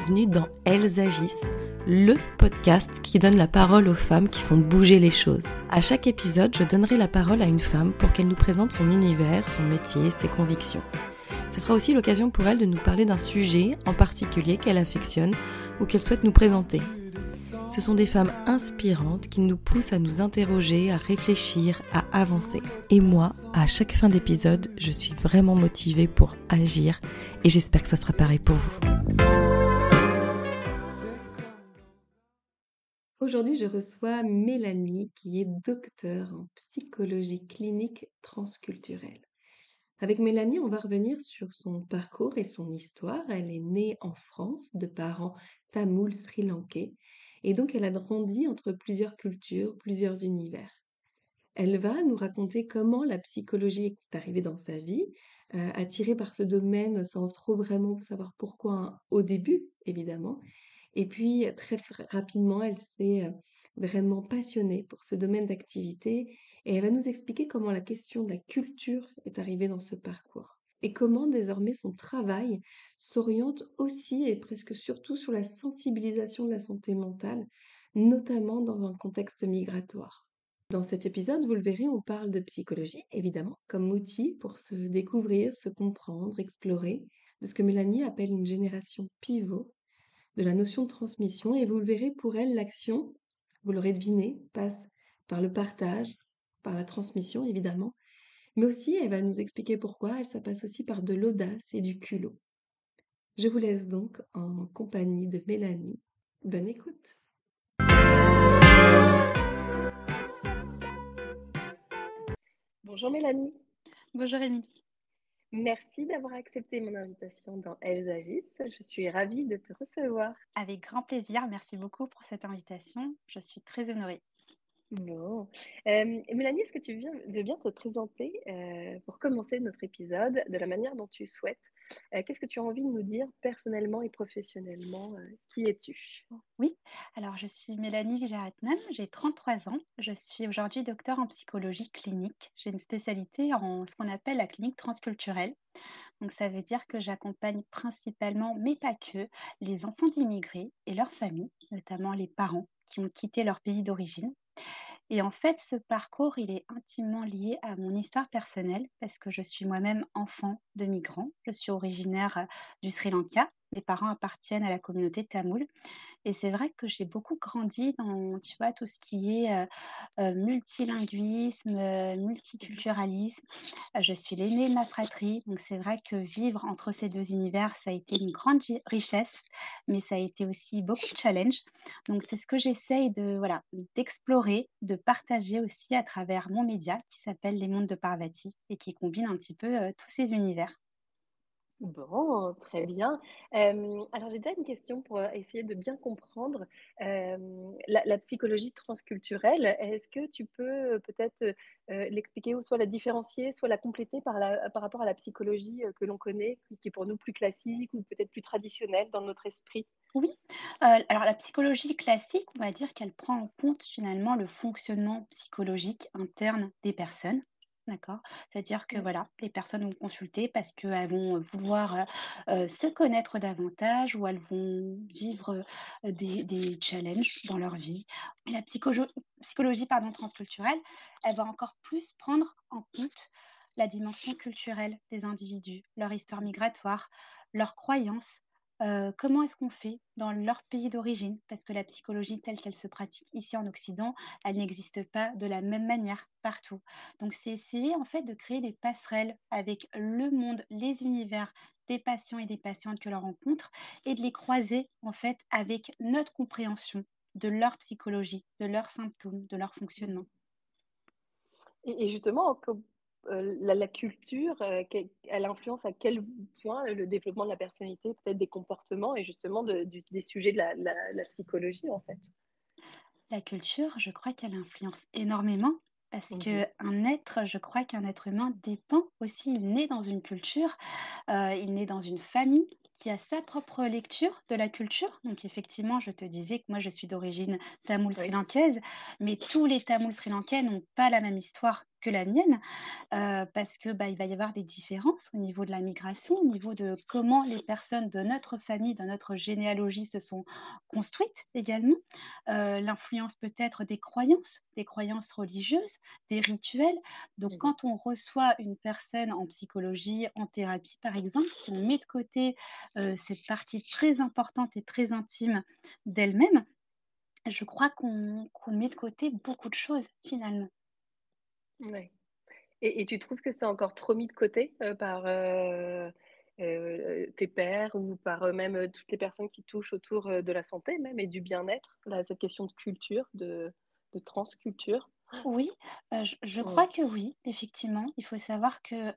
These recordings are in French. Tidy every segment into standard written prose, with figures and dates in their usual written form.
bienvenue dans Elles agissent, le podcast qui donne la parole aux femmes qui font bouger les choses. À chaque épisode, je donnerai la parole à une femme pour qu'elle nous présente son univers, son métier, ses convictions. Ce sera aussi l'occasion pour elle de nous parler d'un sujet en particulier qu'elle affectionne ou qu'elle souhaite nous présenter. Ce sont des femmes inspirantes qui nous poussent à nous interroger, à réfléchir, à avancer. Et moi, à chaque fin d'épisode, je suis vraiment motivée pour agir et j'espère que ça sera pareil pour vous. Aujourd'hui, je reçois Mélanie qui est docteure en psychologie clinique transculturelle. Avec Mélanie, on va revenir sur son parcours et son histoire. Elle est née en France de parents tamouls sri-lankais et donc elle a grandi entre plusieurs cultures, plusieurs univers. Elle va nous raconter comment la psychologie est arrivée dans sa vie, attirée par ce domaine sans trop vraiment savoir pourquoi au début, évidemment. Et puis rapidement, elle s'est vraiment passionnée pour ce domaine d'activité et elle va nous expliquer comment la question de la culture est arrivée dans ce parcours et comment désormais son travail s'oriente aussi et presque surtout sur la sensibilisation de la santé mentale, notamment dans un contexte migratoire. Dans cet épisode, vous le verrez, on parle de psychologie, évidemment, comme outil pour se découvrir, se comprendre, explorer, de ce que Mélanie appelle une génération pivot, de la notion de transmission. Et vous le verrez, pour elle, l'action, vous l'aurez deviné, passe par le partage, par la transmission, évidemment. Mais aussi, elle va nous expliquer pourquoi, ça passe aussi par de l'audace et du culot. Je vous laisse donc en compagnie de Mélanie. Bonne écoute. Bonjour Mélanie. Bonjour Émilie. Merci d'avoir accepté mon invitation dans Elles agissent. Je suis ravie de te recevoir. Avec grand plaisir, merci beaucoup pour cette invitation. Je suis très honorée. Bon. Mélanie, est-ce que tu veux bien te présenter pour commencer notre épisode de la manière dont tu souhaites? Qu'est-ce que tu as envie de nous dire personnellement et professionnellement? Qui es-tu? Oui, alors je suis Mélanie Vijaratnam, j'ai 33 ans. Je suis aujourd'hui docteur en psychologie clinique. J'ai une spécialité en ce qu'on appelle la clinique transculturelle. Donc ça veut dire que j'accompagne principalement, mais pas que, les enfants d'immigrés et leurs familles, notamment les parents qui ont quitté leur pays d'origine. Et en fait, ce parcours, il est intimement lié à mon histoire personnelle parce que je suis moi-même enfant de migrants. Je suis originaire du Sri Lanka. Mes parents appartiennent à la communauté tamoule. Et c'est vrai que j'ai beaucoup grandi dans, tu vois, tout ce qui est multilinguisme, multiculturalisme. Je suis l'aînée de ma fratrie, donc c'est vrai que vivre entre ces deux univers, ça a été une grande richesse, mais ça a été aussi beaucoup de challenges. Donc c'est ce que j'essaye de, voilà, d'explorer, de partager aussi à travers mon média qui s'appelle Les Mondes de Parvati et qui combine un petit peu tous ces univers. Bon, très bien. Alors j'ai déjà une question pour essayer de bien comprendre la psychologie transculturelle. Est-ce que tu peux peut-être l'expliquer ou soit la différencier, soit la compléter par rapport à la psychologie que l'on connaît, qui est pour nous plus classique ou peut-être plus traditionnelle dans notre esprit? Oui, alors la psychologie classique, on va dire qu'elle prend en compte finalement le fonctionnement psychologique interne des personnes. D'accord? C'est-à-dire que Oui. voilà, les personnes vont consulter parce qu'elles vont vouloir se connaître davantage ou elles vont vivre des challenges dans leur vie. Et la psychologie pardon, transculturelle, elle va encore plus prendre en compte la dimension culturelle des individus, leur histoire migratoire, leurs croyances. Comment est-ce qu'on fait dans leur pays d'origine? Parce que la psychologie telle qu'elle se pratique ici en Occident, elle n'existe pas de la même manière partout. Donc c'est essayer en fait de créer des passerelles avec le monde, les univers des patients et des patientes que l'on rencontre et de les croiser en fait avec notre compréhension de leur psychologie, de leurs symptômes, de leur fonctionnement. Et justement, la culture, elle influence à quel point le développement de la personnalité, peut-être des comportements et justement des sujets de la psychologie, en fait. La culture, je crois qu'elle influence énormément parce Mhm. qu'un être, je crois qu'un être humain dépend aussi, il naît dans une culture, il naît dans une famille qui a sa propre lecture de la culture. Donc effectivement, je te disais que moi je suis d'origine tamoule Oui. sri-lankaise, mais tous les tamouls sri-lankais n'ont pas la même histoire que la mienne, parce que, bah, il va y avoir des différences au niveau de la migration, au niveau de comment les personnes de notre famille, de notre généalogie se sont construites également. L'influence peut-être des croyances religieuses, des rituels. Donc Mmh. quand on reçoit une personne en psychologie, en thérapie par exemple, si on met de côté, cette partie très importante et très intime d'elle-même, je crois qu'on met de côté beaucoup de choses finalement. Ouais. Et tu trouves que c'est encore trop mis de côté, par, tes pairs ou par, même, toutes les personnes qui touchent autour, de la santé même et du bien-être? Là, cette question de culture, de transculture? Oui, je Mmh. crois que oui, effectivement. Il faut savoir que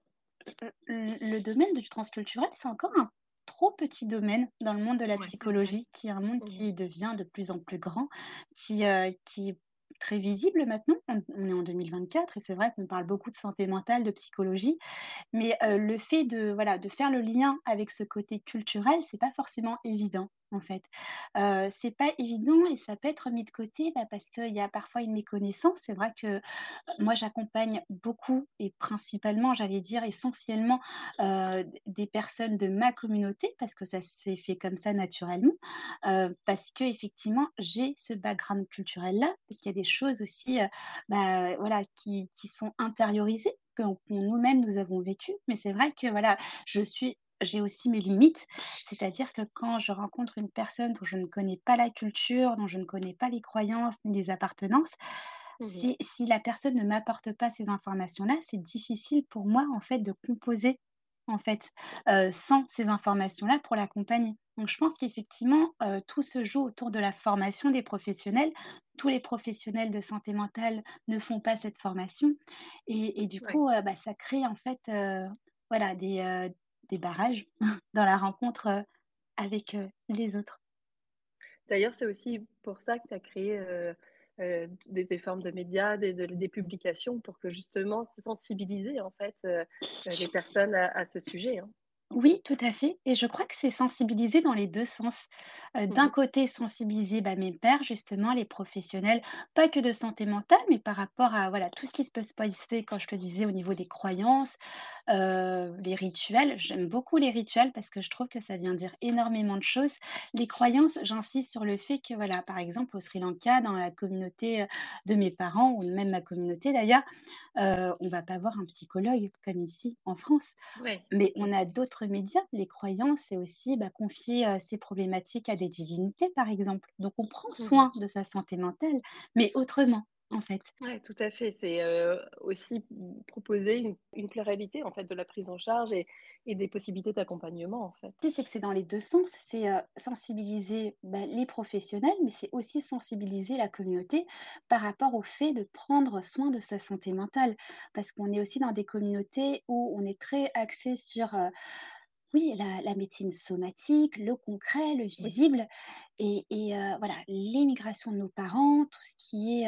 le domaine du transculturel, c'est encore un trop petit domaine dans le monde de la Ouais, c'est vrai. psychologie, qui est un monde Mmh. qui devient de plus en plus grand, qui est très visible maintenant. On est en 2024 et c'est vrai qu'on parle beaucoup de santé mentale, de psychologie, mais le fait de, voilà, de faire le lien avec ce côté culturel, c'est pas forcément évident, en fait. C'est pas évident et ça peut être mis de côté, bah, parce qu'il y a parfois une méconnaissance. C'est vrai que, moi, j'accompagne beaucoup et principalement, j'allais dire essentiellement, des personnes de ma communauté parce que ça s'est fait comme ça naturellement, parce que effectivement j'ai ce background culturel-là, parce qu'il y a des choses aussi, bah, voilà, qui sont intériorisées, qu'on nous-mêmes nous avons vécues. Mais c'est vrai que voilà, j'ai aussi mes limites, c'est-à-dire que quand je rencontre une personne dont je ne connais pas la culture, dont je ne connais pas les croyances ni les appartenances, Mmh. si la personne ne m'apporte pas ces informations-là, c'est difficile pour moi, en fait, de composer, en fait, sans ces informations-là pour l'accompagner. Donc je pense qu'effectivement, tout se joue autour de la formation des professionnels. Tous les professionnels de santé mentale ne font pas cette formation et du Ouais. coup, bah, ça crée, en fait, voilà, des barrages dans la rencontre, avec, les autres. D'ailleurs, c'est aussi pour ça que tu as créé, des formes de médias, des publications pour que justement sensibiliser en fait, les personnes à ce sujet, hein. Oui, tout à fait et je crois que c'est sensibiliser dans les 2 sens. Mmh D'un mh. côté, sensibiliser, bah, mes pairs justement, les professionnels, pas que de santé mentale, mais par rapport à, voilà, tout ce qui se peut se passer, quand je te disais, au niveau des croyances, les rituels. J'aime beaucoup les rituels parce que je trouve que ça vient dire énormément de choses. Les croyances, j'insiste sur le fait que, voilà, par exemple, au Sri Lanka, dans la communauté, de mes parents ou même ma communauté d'ailleurs, on va pas voir un psychologue comme ici en France. Ouais. Mais Mmh. on a d'autres médias. Les croyances, c'est aussi, bah, confier, ces problématiques à des divinités, par exemple. Donc on prend Mmh mh. soin de sa santé mentale, mais autrement, en fait. Ouais, tout à fait. C'est, aussi proposer une pluralité en fait de la prise en charge et des possibilités d'accompagnement en fait. Tu sais, c'est que c'est dans les 2 sens. C'est, sensibiliser, bah, les professionnels, mais c'est aussi sensibiliser la communauté par rapport au fait de prendre soin de sa santé mentale. Parce qu'on est aussi dans des communautés où on est très axé sur, oui, la médecine somatique, le concret, le Oui. visible et voilà, l'émigration de nos parents, tout ce qui est,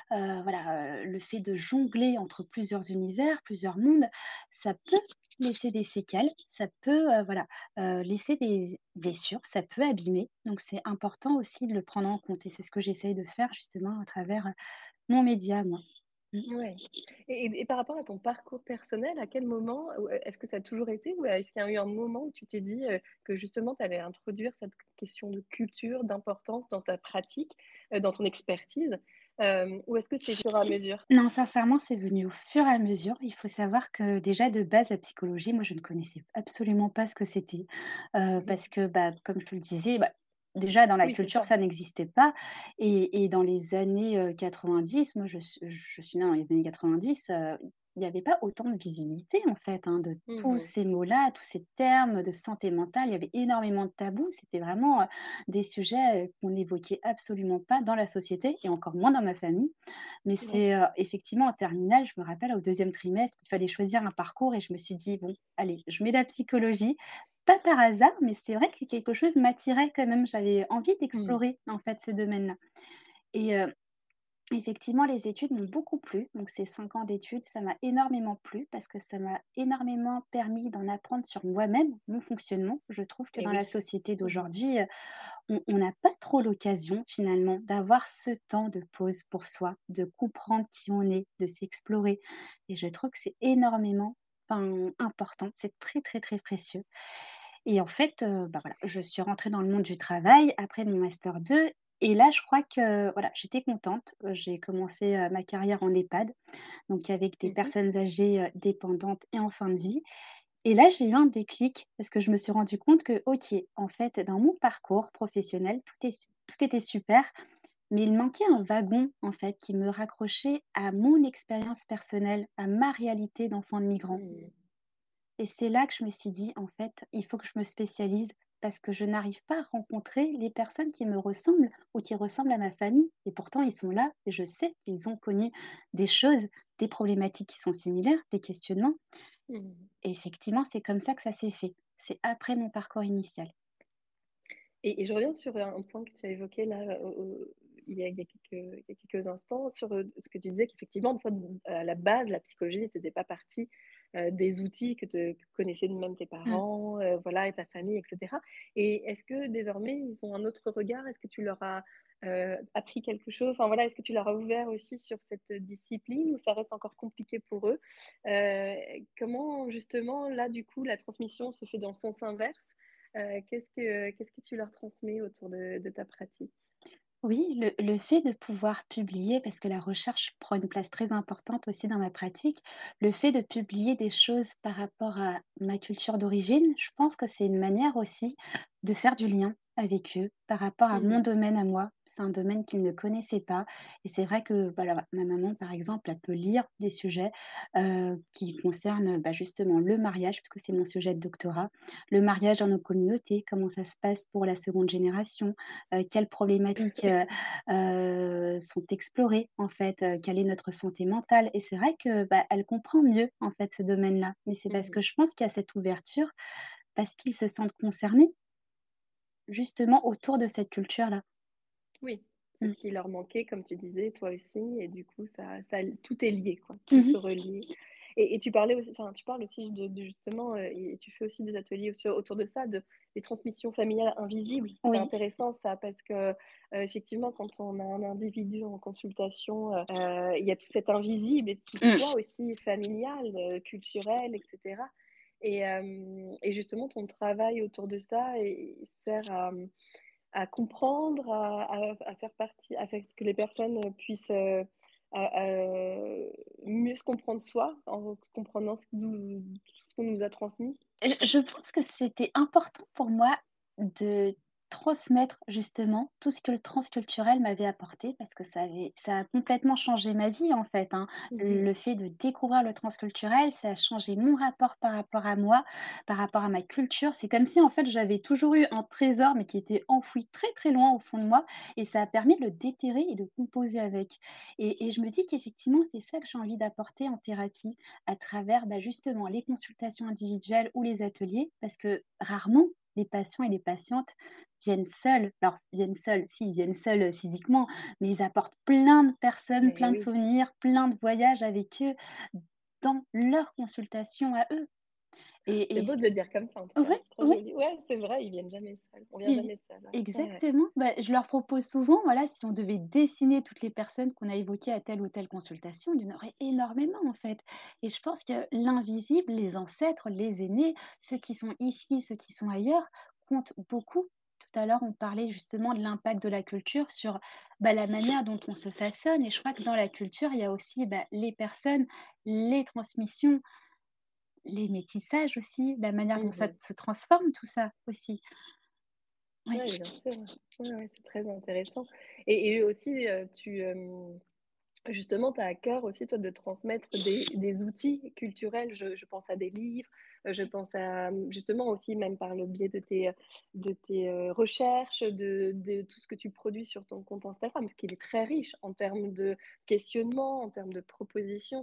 voilà, le fait de jongler entre plusieurs univers, plusieurs mondes, ça peut laisser des séquelles, ça peut, voilà, laisser des blessures, ça peut abîmer. Donc c'est important aussi de le prendre en compte et c'est ce que j'essaye de faire justement à travers, mon média, moi. Mmh. Ouais et par rapport à ton parcours personnel, à quel moment ou est-ce que ça a toujours été ou est-ce qu'il y a eu un moment où tu t'es dit, que justement tu allais introduire cette question de culture, d'importance dans ta pratique, dans ton expertise? Ou est-ce que c'est au fur et à mesure? Non, sincèrement, c'est venu au fur et à mesure. Il faut savoir que déjà de base, la psychologie, moi, je ne connaissais absolument pas ce que c'était. Mmh mh. Parce que, bah, comme je te le disais, bah, déjà dans la Oui, c'est culture, ça. ça n'existait pas. Et dans les années 90, moi, je suis née dans les années 90, il n'y avait pas autant de visibilité, en fait, hein, de Mmh tous mh. ces mots-là, tous ces termes de santé mentale. Il y avait énormément de tabous. C'était vraiment des sujets qu'on n'évoquait absolument pas dans la société et encore moins dans ma famille. Mais c'est, D'accord. effectivement en terminale, je me rappelle au deuxième trimestre, il fallait choisir un parcours et je me suis dit: «Bon, allez, je mets la psychologie». Pas par hasard, mais c'est vrai que quelque chose m'attirait quand même. J'avais envie Mmh. d'explorer, en fait, ce domaine-là et Effectivement, les études m'ont beaucoup plu. Donc ces 5 ans d'études, ça m'a énormément plu parce que ça m'a énormément permis d'en apprendre sur moi-même, mon fonctionnement. Je trouve que Et dans oui. la société Mmh. d'aujourd'hui, on n'a pas trop l'occasion finalement d'avoir ce temps de pause pour soi, de comprendre qui on est, de s'explorer. Et je trouve que c'est énormément, enfin, important. C'est très, très, très précieux. Et en fait, bah, voilà, je suis rentrée dans le monde du travail après mon master 2 et là, je crois que, voilà, j'étais contente. J'ai commencé, ma carrière en EHPAD, donc avec des Mmh. personnes âgées, dépendantes et en fin de vie. Et là, j'ai eu un déclic parce que je me suis rendu compte que, OK, en fait, dans mon parcours professionnel, tout était super, mais il manquait un wagon, en fait, qui me raccrochait à mon expérience personnelle, à ma réalité d'enfant de migrant. Mmh. Et c'est là que je me suis dit: «En fait, il faut que je me spécialise parce que je n'arrive pas à rencontrer les personnes qui me ressemblent ou qui ressemblent à ma famille et pourtant ils sont là et je sais qu'ils ont connu des choses, des problématiques qui sont similaires, des questionnements» Mmh. et effectivement, c'est comme ça que ça s'est fait. C'est après mon parcours initial. Et je reviens sur un point que tu as évoqué là, il y a quelques instants sur, ce que tu disais qu'effectivement, toi, à la base, la psychologie ne faisait pas partie, des outils que connaissaient même tes Mmh. parents, voilà et ta famille et cetera. Et est-ce que désormais, ils ont un autre regard? Est-ce que tu leur as, appris quelque chose? Enfin voilà, est-ce que tu leur as ouvert aussi sur cette discipline ou ça reste encore compliqué pour eux? Heu, Comment justement, là, du coup, la transmission se fait dans le sens inverse? Qu'est-ce que tu leur transmets autour de ta pratique? Oui, le fait de pouvoir publier, parce que la recherche prend une place très importante aussi dans ma pratique, le fait de publier des choses par rapport à ma culture d'origine, je pense que c'est une manière aussi de faire du lien avec eux par rapport à mon Mmh. domaine à moi. C'est un domaine qu'ils ne connaissaient pas. Et c'est vrai que voilà, ma maman, par exemple, elle peut lire des sujets qui concernent bah, justement le mariage, puisque c'est mon sujet de doctorat, le mariage dans nos communautés, comment ça se passe pour la seconde génération, quelles problématiques, sont explorées en fait, quelle est notre santé mentale et c'est vrai que, bah, elle comprend mieux en fait ce domaine-là. Mais c'est parce Mmh. que je pense qu'il y a cette ouverture, parce qu'ils se sentent concernés justement autour de cette culture-là. Oui, c'est Mmh. ce qui leur manquait, comme tu disais, toi aussi et du coup ça tout est lié quoi, tout Mmh se mh. relie et tu parlais aussi enfin, tu parles aussi de justement, et tu fais aussi des ateliers aussi autour de ça, de des transmissions familiales invisibles. C'est Oui. intéressant ça parce que, effectivement quand on a un individu en consultation, il y a tout cet invisible et tout ce Mmh. poids aussi familial, culturel et cetera et justement ton travail autour de ça et sert à comprendre, à faire partie à faire que les personnes, puissent, mieux se comprendre soi, en comprenant ce qu'on nous a transmis. Je pense que c'était important pour moi de transmettre justement tout ce que le transculturel m'avait apporté parce que ça a complètement changé ma vie en fait, hein. Mmh mh. Le fait de découvrir le transculturel, ça a changé mon rapport par rapport à moi, par rapport à ma culture. C'est comme si en fait j'avais toujours eu un trésor mais qui était enfoui très, très loin au fond de moi et ça a permis de le déterrer et de composer avec et je me dis qu'effectivement c'est ça que j'ai envie d'apporter en thérapie à travers, bah, justement les consultations individuelles ou les ateliers parce que rarement les patients et les patientes viennent seuls. Alors viennent seuls, si, ils viennent seuls, physiquement, mais ils apportent plein de personnes, Mais plein de oui, souvenirs, plein de voyages avec eux dans leur consultation à eux c'est et beau de le dire comme ça en tout cas, ouais, c'est trop ouais. joli. Ouais, c'est vrai, ils viennent jamais seuls. On vient Et jamais seul, ouais. Ouais, ouais. exactement, bah, je leur propose souvent, voilà, si on devait dessiner toutes les personnes qu'on a évoquées à telle ou telle consultation, il y en aurait énormément en fait. Et je pense que l'invisible, les ancêtres, les aînés, ceux qui sont ici, ceux qui sont ailleurs, comptent beaucoup. Tout à l'heure, on parlait justement de l'impact de la culture sur bah, la manière dont on se façonne. Et je crois que dans la culture, il y a aussi bah, les personnes, les transmissions, les métissages aussi, la manière dont Mmh ça mh. se transforme, tout ça aussi. Oui. Ouais, bien sûr. Ouais, ouais, c'est très intéressant et aussi, justement, tu as à cœur aussi, toi, de transmettre des outils culturels. Je pense à des livres, je pense à, justement aussi, même par le biais de tes recherches, de tout ce que tu produis sur ton compte Instagram, parce qu'il est très riche en termes de questionnements, en termes de propositions.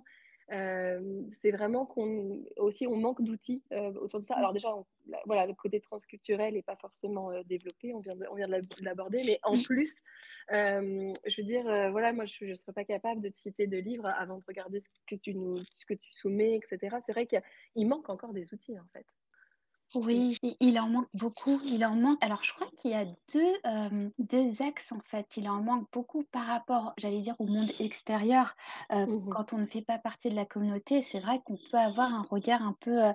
C'est vraiment qu'on aussi on manque d'outils, autour de ça. Mmh. Alors déjà, voilà, le côté transculturel est pas forcément, développé, on vient de l'aborder, mais en Mmh. plus, je veux dire, voilà, moi je serais pas capable de te citer de livres avant de regarder ce que tu soumets et cetera. C'est vrai qu'il manque encore des outils, en fait. Mmh. Oui, il en manque beaucoup, il en manque alors je crois qu'il y a 2 axes en fait. Il en manque beaucoup par rapport, j'allais dire au monde extérieur. Mmh mh. Quand on ne fait pas partie de la communauté, c'est vrai qu'on peut avoir un regard un peu,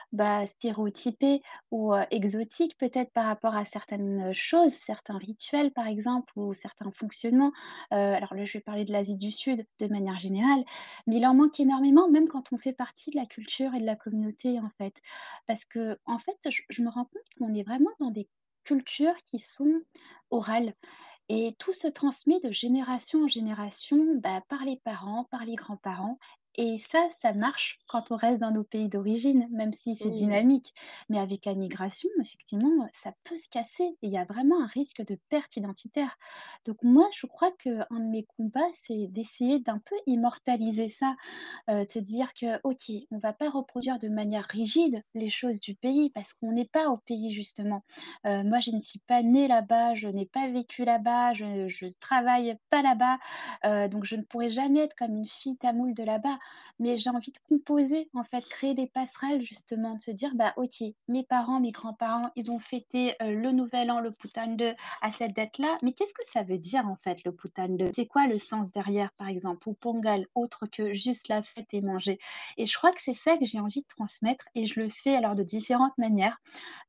stéréotypé ou, exotique peut-être par rapport à certaines, choses, certains rituels par exemple ou certains fonctionnements. Alors là, je vais parler de l'Asie du Sud de manière générale, mais il en manque énormément même quand on fait partie de la culture et de la communauté en fait. Parce que en fait, je me rends compte qu'on est vraiment dans des cultures qui sont orales et tout se transmet de génération en génération, par les parents, par les grands-parents et ça marche quand on reste dans nos pays d'origine, même si c'est Mmh. dynamique. Mais avec la migration, effectivement, ça peut se casser et il y a vraiment un risque de perte identitaire. Donc moi, je crois qu'un de mes combats, c'est d'essayer d'un peu immortaliser ça, de se dire que: «OK, on va pas reproduire de manière rigide les choses du pays» parce qu'on n'est pas au pays justement. Moi, je ne suis pas née là-bas, je n'ai pas vécu là-bas, je travaille pas là-bas, donc je ne pourrai jamais être comme une fille tamoule de là-bas. Mais j'ai envie de composer, en fait, créer des passerelles justement, de se dire: «Bah, OK, mes parents, mes grands-parents, ils ont fêté, le nouvel an, le Putandu à cette date-là, mais qu'est-ce que ça veut dire, en fait, le Putandu? C'est quoi le sens derrière, par exemple? Ou Pongal, autre que juste la fête et manger?» Et je crois que c'est ça que j'ai envie de transmettre et je le fais alors de différentes manières,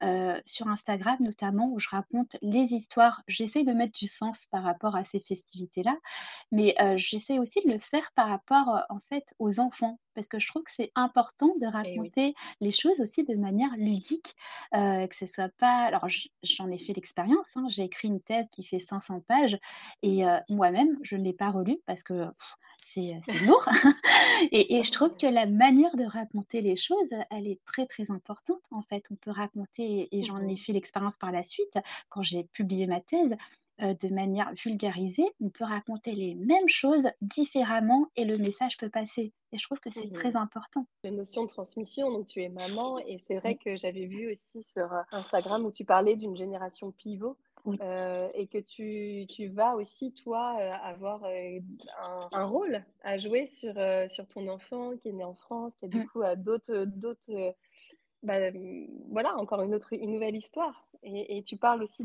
sur Instagram notamment où je raconte les histoires. J'essaye de mettre du sens par rapport à ces festivités-là, mais j'essaie aussi de le faire par rapport, en fait, aux enfants. Parce que je trouve que c'est important de Et oui. raconter les choses aussi de manière ludique, que ce soit pas alors j'en ai fait l'expérience, hein, j'ai écrit une thèse qui fait 500 pages et moi-même, je ne l'ai pas relue parce que c'est lourd. Et je trouve que la manière de raconter les choses, elle est très, très importante, en fait. On peut raconter et Mmh j'en ai mh. fait l'expérience par la suite, quand j'ai publié ma thèse, de manière vulgarisée. On peut raconter les mêmes choses différemment et le message peut passer et je trouve que c'est Mmh. très important. La notion de transmission, donc tu es maman et c'est vrai Oui, que j'avais vu aussi sur, Instagram où tu parlais d'une génération pivot, oui. et que tu vas aussi toi, avoir, un rôle à jouer sur ton enfant qui est né en France, qui a du Mmh, coup, d'autres, voilà encore une nouvelle histoire et tu parles aussi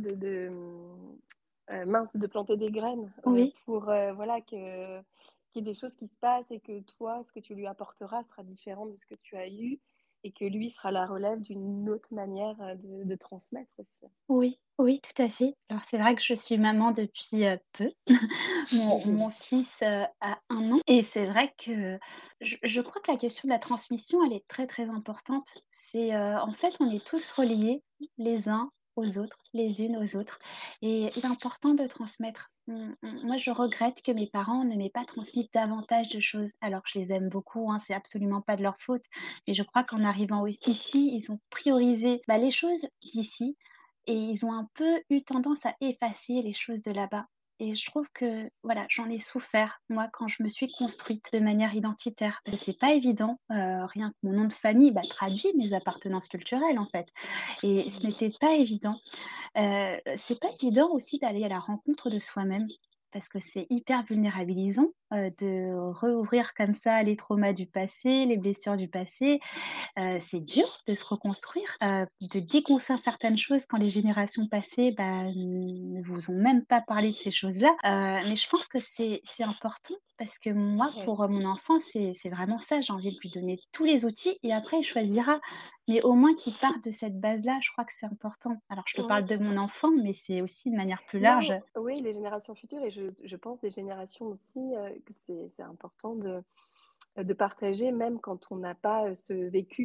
mince, de planter des graines, oui. pour, voilà qu'il y ait des choses qui se passent et que toi, ce que tu lui apporteras sera différent de ce que tu as eu et que lui sera la relève d'une autre manière, de transmettre aussi. Oui, oui, tout à fait. Alors c'est vrai que je suis maman depuis, peu. Mon fils, a 1 an et c'est vrai que je crois que la question de la transmission, elle est très, très importante. C'est, en fait, on est tous reliés les uns aux autres, les unes aux autres et c'est important de transmettre. Moi, je regrette que mes parents ne m'aient pas transmis davantage de choses, alors que je les aime beaucoup, hein, c'est absolument pas de leur faute. Mais je crois qu'en arrivant ici, ils ont priorisé, les choses d'ici et ils ont un peu eu tendance à effacer les choses de là-bas et je trouve que, voilà, j'en ai souffert, moi, quand je me suis construite de manière identitaire. Parce que c'est pas évident, rien que mon nom de famille, traduit mes appartenances culturelles, en fait et ce Mmh. n'était pas évident. C'est pas évident aussi d'aller à la rencontre de soi-même, parce que c'est hyper vulnérabilisant, de rouvrir comme ça les traumas du passé, les blessures du passé. C'est dur de se reconstruire, de déconstruire certaines choses quand les générations passées, ne vous ont même pas parlé de ces choses-là. Mais je pense que c'est important parce que moi, Ouais. pour, mon enfant, c'est vraiment ça. J'ai envie de lui donner tous les outils et après il choisira. Mais au moins qu'il parte de cette base-là, je crois que c'est important. Alors je te Ouais, parle de c'est mon vrai. enfant, mais c'est aussi de manière plus large. Non, oui, les générations futures et je pense des générations aussi, que c'est important de partager même quand on n'a pas, ce vécu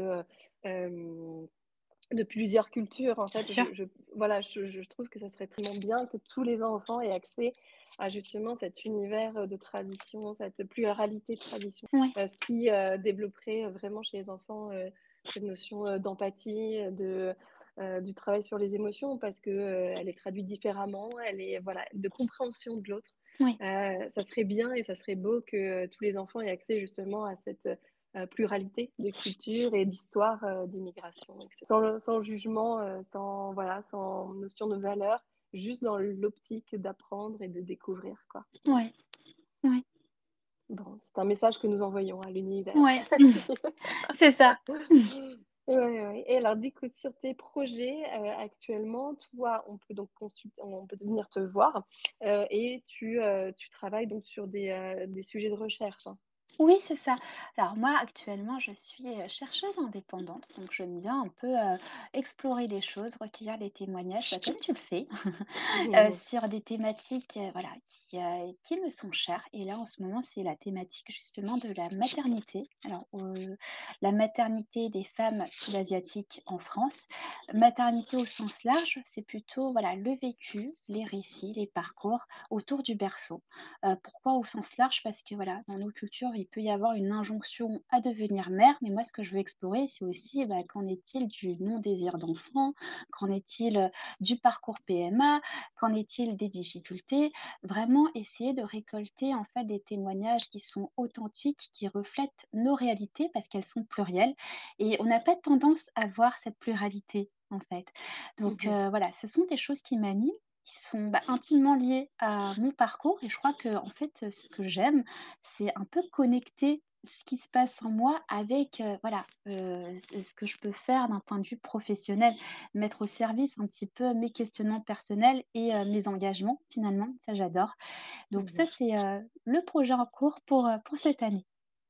hem, de plusieurs cultures. En Bien fait, sûr. voilà, je trouve que ça serait tellement bien que tous les enfants aient accès à justement cet univers, de tradition, cette pluralité de traditions, Ouais. ce qui, développerait, vraiment chez les enfants, cette notion, d'empathie, du travail sur les émotions parce que, elle est traduite différemment, elle est voilà, de compréhension de l'autre. Oui, Ça serait bien et ça serait beau que, tous les enfants aient accès justement à cette, pluralité de cultures et d'histoires, d'immigration et sans jugement, sans voilà, sans notion de valeur, juste dans l'optique d'apprendre et de découvrir, quoi. ouais, ouais, Bon, c'est un message que nous envoyons à l'univers. ouais, c'est ça. Ouais, ouais. Et alors du coup, sur tes projets, actuellement, toi, on peut donc consulter on peut venir te voir, et tu travailles donc sur des sujets de recherche, hein? Oui, c'est ça. Alors moi, actuellement, je suis, chercheuse indépendante, donc j'aime bien un peu, explorer les choses, recueillir des témoignages, bah, comme tu le fais, sur des thématiques, voilà, qui me sont chères et là, en ce moment, c'est la thématique justement de la maternité. Alors, la maternité des femmes sud-asiatiques en France. Maternité au sens large, c'est plutôt, voilà, le vécu, les récits, les parcours autour du berceau. Pourquoi au sens large? Parce que voilà, dans nos cultures, il peut y avoir une injonction à devenir mère, mais moi ce que je veux explorer, c'est aussi, bah, qu'en est-il du non-désir d'enfant? Qu'en est-il, du parcours PMA? Qu'en est-il des difficultés? Vraiment essayer de récolter en fait des témoignages qui sont authentiques, qui reflètent nos réalités parce qu'elles sont plurielles et on n'a pas tendance à voir cette pluralité, en fait. Donc Mmh. voilà, ce sont des choses qui m'animent qui sont, bah, intimement liées à mon parcours et je crois que en fait, ce que j'aime, c'est un peu connecter ce qui se passe en moi avec, voilà, ce que je peux faire d'un point de vue professionnel. Mettre au service un petit peu mes questionnements personnels et mes engagements finalement, ça j'adore. Donc ça, Mmh. c'est, le projet en cours pour cette année.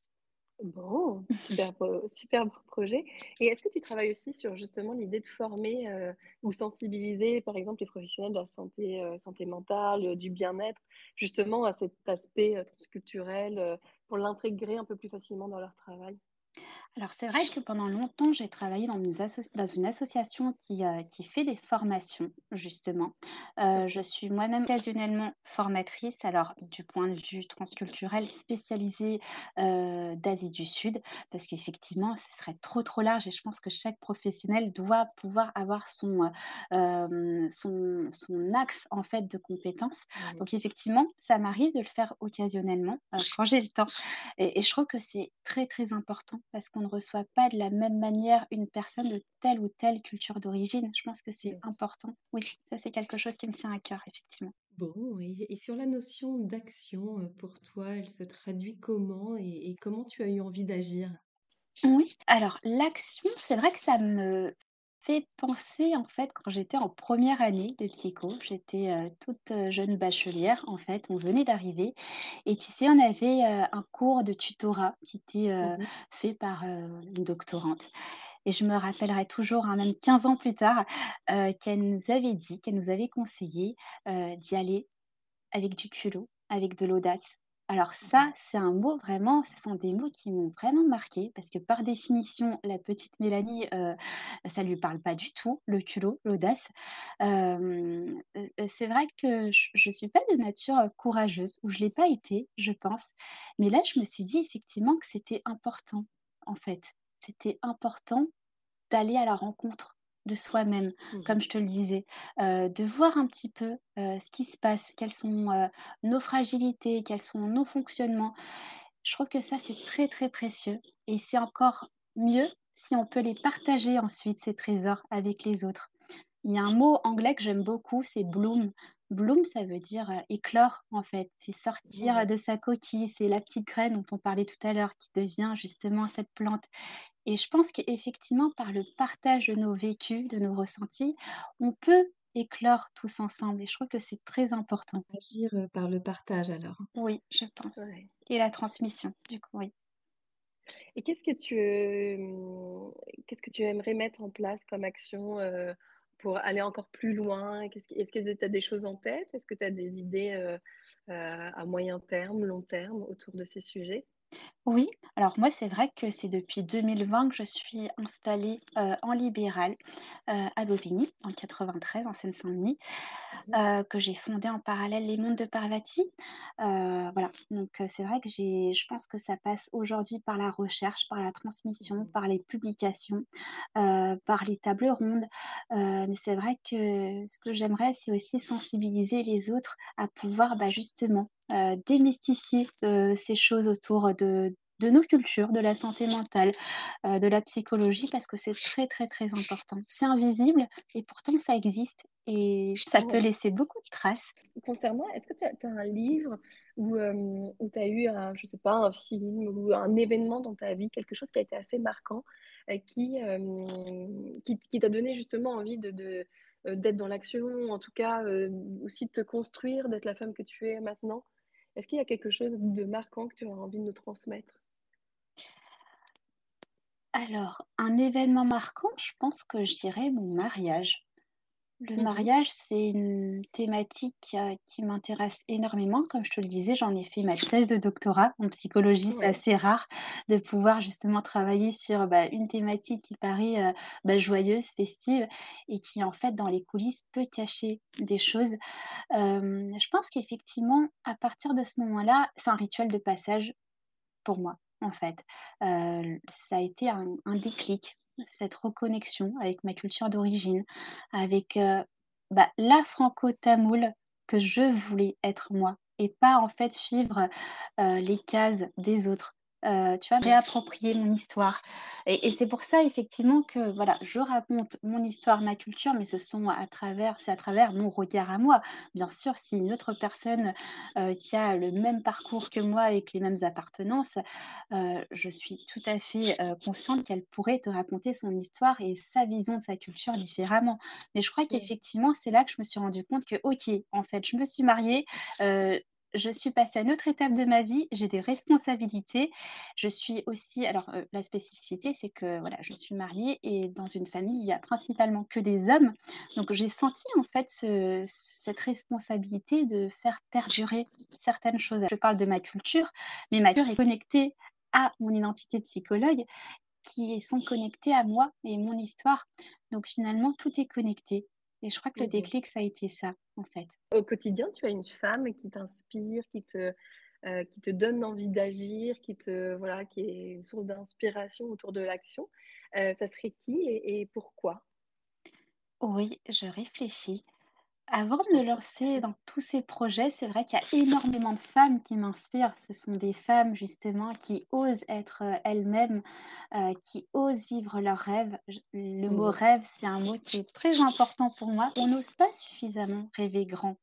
Bon, super beau projet. Et est-ce que tu travailles aussi sur justement l'idée de former, ou sensibiliser, par exemple, les professionnels de la santé mentale, du bien-être, justement à cet aspect, transculturel, pour l'intégrer un peu plus facilement dans leur travail? Alors c'est vrai que pendant longtemps, j'ai travaillé dans une association qui fait des formations, justement. Je OK. suis moi-même occasionnellement formatrice, alors du point de vue transculturel, spécialisée d'Asie du Sud, parce qu'effectivement, ce serait trop trop large et je pense que chaque professionnel doit pouvoir avoir son axe en fait de compétences. Mmh. Donc effectivement, ça m'arrive de le faire occasionnellement quand j'ai le temps. Et je trouve que c'est très, très important parce qu'on ne reçoit pas de la même manière une personne de telle ou telle culture d'origine. Je pense que c'est Bien sûr. important. Oui, ça c'est quelque chose qui me tient à cœur, effectivement. Bon, et sur la notion d'action, pour toi, elle se traduit comment et comment tu as eu envie d'agir? Oui, alors l'action, c'est vrai que ça me fait penser, en fait, quand j'étais en première année de psycho, j'étais, toute, jeune bachelière, en fait, on venait d'arriver et tu sais, on avait, un cours de tutorat qui était, Mmh. fait par, une doctorante. Et je me rappellerai toujours, hein, même 15 ans plus tard, qu'elle nous avait dit, qu'elle nous avait conseillé, d'y aller avec du culot, avec de l'audace. Alors ça, Mmh. c'est un mot vraiment ce sont des mots qui m'ont vraiment marquée parce que par définition, la petite Mélanie, ça lui parle pas du tout, le culot, l'audace. C'est vrai que je suis pas de nature, courageuse ou je l'ai pas été, je pense. Mais là, je me suis dit effectivement que c'était important, en fait. C'était important d'aller à la rencontre de soi-même, Mmh. comme je te le disais, de voir un petit peu, ce qui se passe, quelles sont, nos fragilités, quels sont nos fonctionnements. Je trouve que ça, c'est très, très précieux et c'est encore mieux si on peut les partager ensuite, ces trésors, avec les autres. Il y a un mot anglais que j'aime beaucoup, c'est bloom. Bloom, ça veut dire, éclore, en fait. C'est sortir Mmh. de sa coquille, c'est la petite graine dont on parlait tout à l'heure qui devient justement cette plante. Et je pense qu'effectivement, par le partage de nos vécus, de nos ressentis, on peut éclore tous ensemble et je trouve que c'est très important. Agir, par le partage alors? Oui, je pense Ouais. et la transmission, du coup, oui. Et qu'est-ce que tu aimerais mettre en place comme action, pour aller encore plus loin? Est-ce que tu as des choses en tête? Est-ce que tu as des idées, à moyen terme, long terme autour de ces sujets? Oui, alors moi, c'est vrai que c'est depuis 2020 que je suis installée, en libéral, à Bobigny, dans le 93, en Seine-Saint-Denis. Mmh. Que j'ai fondé en parallèle Les Mondes de Parvati. Voilà, donc c'est vrai que je pense que ça passe aujourd'hui par la recherche, par la transmission, Mmh. par les publications, par les tables rondes. Mais c'est vrai que ce que j'aimerais, c'est aussi sensibiliser les autres à pouvoir, bah, justement démystifier, ces choses autour de nos cultures, de la santé mentale, de la psychologie parce que c'est très, très, très important. C'est invisible et pourtant ça existe et ça peut Ouais. laisser beaucoup de traces. Concernant, est-ce que tu as un livre où tu as eu un, je sais pas, un film ou un événement dans ta vie, quelque chose qui a été assez marquant, qui t'a donné justement envie d'être dans l'action, en tout cas, aussi de te construire, d'être la femme que tu es maintenant? Est-ce qu'il y a quelque chose de marquant que tu aurais envie de nous transmettre? Alors, un événement marquant, je pense que je dirais mon mariage. Le Mmh. mariage, c'est une thématique, qui m'intéresse énormément. Comme je te le disais, j'en ai fait ma thèse de doctorat en psychologie. C'est Ouais. assez rare de pouvoir justement travailler sur, une thématique qui paraît, joyeuse, festive et qui, en fait, dans les coulisses, peut cacher des choses. Je pense qu'effectivement, à partir de ce moment-là, c'est un rituel de passage pour moi, en fait. Ça a été un déclic, cette reconnexion avec ma culture d'origine, avec, la franco-tamoule que je voulais être moi et pas, en fait, suivre, les cases des autres. Tu vois? Mmh. Réapproprier mon histoire et c'est pour ça effectivement que, voilà, je raconte mon histoire, ma culture, mais c'est à travers mon regard à moi. Bien sûr, si une autre personne qui a le même parcours que moi avec les mêmes appartenances, je suis tout à fait, consciente qu'elle pourrait te raconter son histoire et sa vision de sa culture différemment. Mais je crois Mmh. qu'effectivement, c'est là que je me suis rendu compte que, OK, en fait, je me suis mariée, heu, je suis passée à une autre étape de ma vie, j'ai des responsabilités. Je suis aussi alors, la spécificité, c'est que, voilà, je suis mariée et dans une famille, il y a principalement que des hommes. Donc j'ai senti en fait cette responsabilité de faire perdurer certaines choses. Je parle de ma culture, mais ma culture est connectée à mon identité de psychologue, qui sont connectées à moi et mon histoire. Donc finalement, tout est connecté et je crois que le Mmh. déclic, ça a été ça, en fait. Au quotidien, tu as une femme qui t'inspire, qui te donne envie d'agir, voilà, qui est une source d'inspiration autour de l'action. Ça serait qui et pourquoi? Oui, je réfléchis. Avant Je de t'en me prie. lancer dans tous ces projets, c'est vrai qu'il y a énormément de femmes qui m'inspirent. Ce sont des femmes justement qui osent être, elles-mêmes, qui osent vivre leurs rêves. Le mot Mmh. rêve, c'est un mot qui est très important pour moi. On n'ose pas suffisamment rêver grand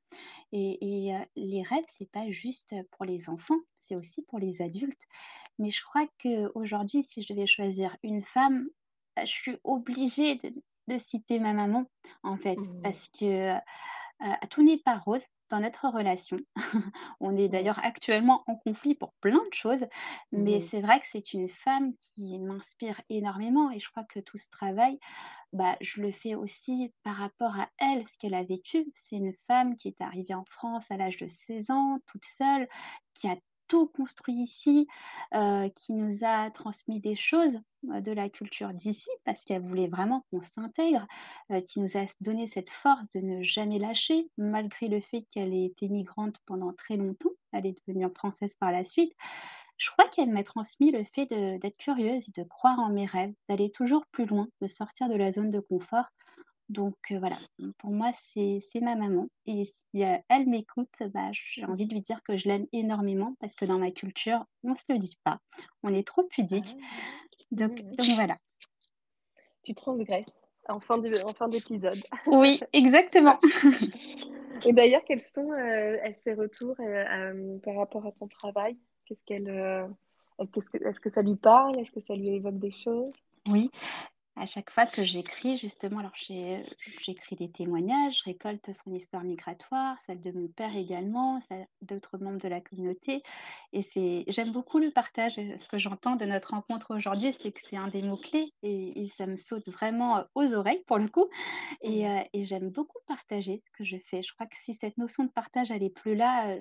et les rêves, c'est pas juste pour les enfants, c'est aussi pour les adultes. Mais je crois qu'aujourd'hui, si je devais choisir une femme, je suis obligée de citer ma maman, en fait, Mmh. parce que tout n'est pas rose dans notre relation. On est Ouais. d'ailleurs actuellement en conflit pour plein de choses, mais Mmh. c'est vrai que c'est une femme qui m'inspire énormément et je crois que tout ce travail, je le fais aussi par rapport à elle, ce qu'elle a vécu. C'est une femme qui est arrivée en France à l'âge de 16 ans, toute seule, qui a tout construit ici, qui nous a transmis des choses, de la culture d'ici parce qu'elle voulait vraiment qu'on s'intègre, qui nous a donné cette force de ne jamais lâcher malgré le fait qu'elle ait été migrante pendant très longtemps. Elle est devenue française par la suite. Je crois qu'elle m'a transmis le fait d'être curieuse et de croire en mes rêves, d'aller toujours plus loin, de sortir de la zone de confort. Donc voilà, pour moi, c'est ma maman et si, elle m'écoute, j'ai envie de lui dire que je l'aime énormément parce que dans ma culture, on se le dit pas. On est trop pudique. Ah! Mmh. Donc voilà. Tu transgresses en fin d'épisode. Oui, exactement. Et d'ailleurs, quels sont, ses retours, par rapport à ton travail? Est-ce que ça lui parle? Est-ce que ça lui évoque des choses? Oui. À chaque fois que j'écris justement, alors j'écris des témoignages, je récolte son histoire migratoire, celle de mon père également, celle d'autres membres de la communauté et j'aime beaucoup le partage et ce que j'entends de notre rencontre aujourd'hui, c'est que c'est un des mots clés et ça me saute vraiment, aux oreilles pour le coup Mmh. et j'aime beaucoup partager ce que je fais. Je crois que si cette notion de partage elle est plus là,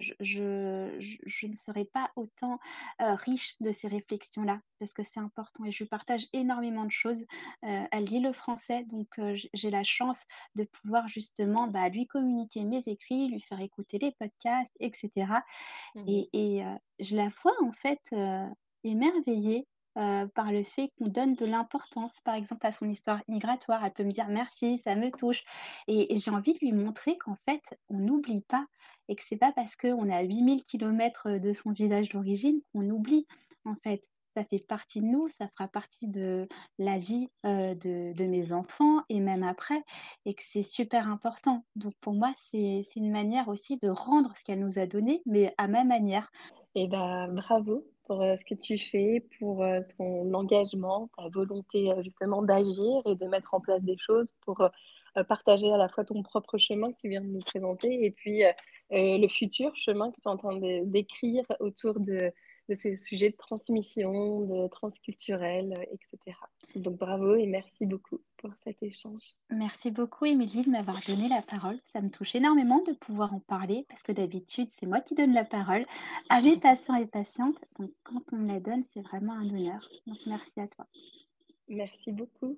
je ne serais pas autant, riche de ces réflexions-là parce que c'est important et je lui partage énormément de choses. Elle lit le français, donc j'ai la chance de pouvoir justement, lui communiquer mes écrits, lui faire écouter les podcasts et cetera Mmh. je la vois en fait, émerveillée par le fait qu'on donne de l'importance, par exemple, à son histoire migratoire. Elle peut me dire: «Merci, ça me touche» et j'ai envie de lui montrer qu'en fait, on n'oublie pas et que c'est pas parce qu'on est à 8 000 kilomètres de son village d'origine qu'on oublie, en fait. Ça fait partie de nous, ça fera partie de la vie, de mes enfants et même après et que c'est super important. Donc pour moi, c'est une manière aussi de rendre ce qu'elle nous a donné, mais à ma manière. Et bah, bravo pour, ce que tu fais, pour, ton engagement, ta volonté, justement d'agir et de mettre en place des choses pour, partager à la fois ton propre chemin que tu viens de nous présenter et puis, le futur chemin que tu es en train de d'écrire autour de ces sujets de transmission, de transculturel, et cetera. Donc bravo et merci beaucoup pour cet échange. Merci beaucoup, Émilie, de m'avoir donné la parole. Ça me touche énormément de pouvoir en parler parce que d'habitude, c'est moi qui donne la parole à mes patients et patientes. Donc, quand on me la donne, c'est vraiment un honneur. Donc, merci à toi. Merci beaucoup.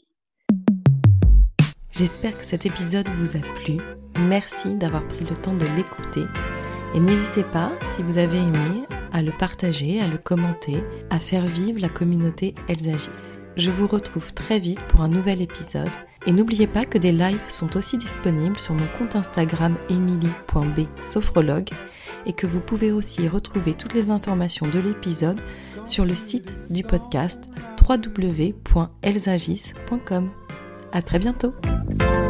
J'espère que cet épisode vous a plu. Merci d'avoir pris le temps de l'écouter. Et n'hésitez pas, si vous avez aimé, à le partager, à le commenter, à faire vivre la communauté Elles agissent. Je vous retrouve très vite pour un nouvel épisode. Et n'oubliez pas que des lives sont aussi disponibles sur mon compte Instagram emily.b-sophrologue et que vous pouvez aussi retrouver toutes les informations de l'épisode sur le site du podcast www.ellesagissent.com. À très bientôt!